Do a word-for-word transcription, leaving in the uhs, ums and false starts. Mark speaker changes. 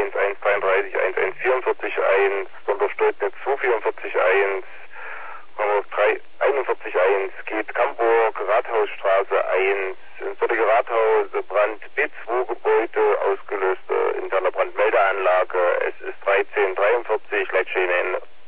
Speaker 1: eins, eins dreiunddreißig, eins eins vierundvierzig eins, Sonderstolznetz zwei vierundvierzig eins, drei einundvierzig eins, geht Camburg, Rathausstraße eins, in Sottige Rathaus, Brand B zwei Gebäude, ausgelöste interne Brandmeldeanlage, es ist dreizehn dreiundvierzig, Leitstelle